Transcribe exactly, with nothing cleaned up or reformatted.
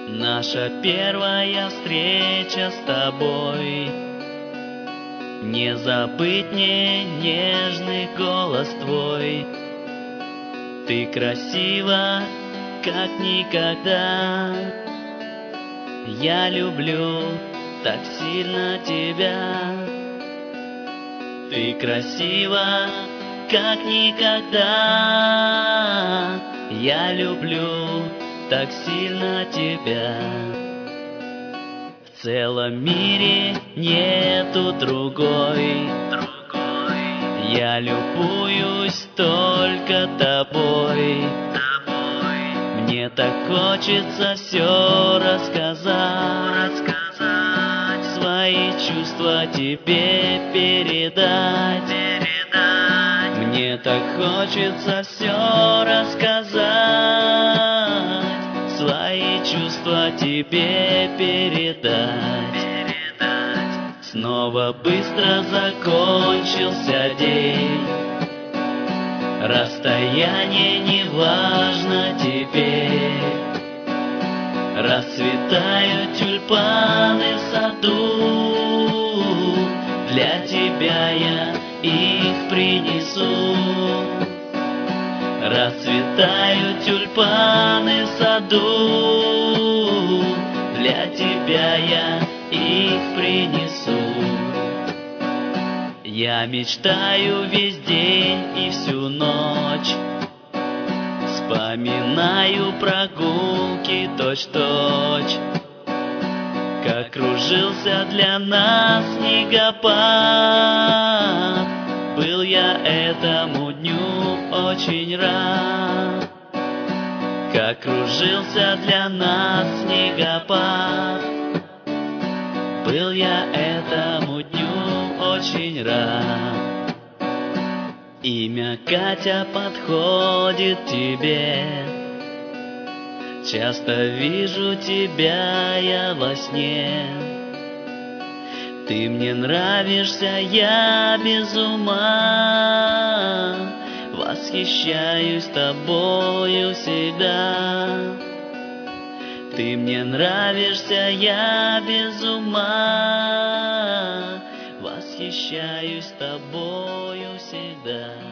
Наша первая встреча с тобой. Не забыть мне нежный голос твой. Ты красива, как никогда. Я люблю так сильно тебя. Ты красива, как никогда. Я люблю так сильно тебя. В целом мире нету другой. Я любуюсь только тобой. Мне так хочется все рассказать, свои чувства тебе передать. Мне так хочется все рассказать, свои чувства тебе передать. Снова быстро закончился день. Расстояние не важно теперь. Расцветают тюльпаны в саду. Для тебя я их принесу. Расцветают тюльпаны в саду. Для тебя я их принесу. Я мечтаю весь день и всю ночь. Вспоминаю прогулки точь-в-точь. Как кружился для нас снегопад. Был я этому дню очень рад. Как кружился для нас снегопад. Был я этому дню очень рад. Имя Катя подходит тебе. Часто вижу тебя я во сне. Ты мне нравишься, я без ума. Восхищаюсь тобою всегда. Ты мне нравишься, я без ума. Восхищаюсь тобою всегда.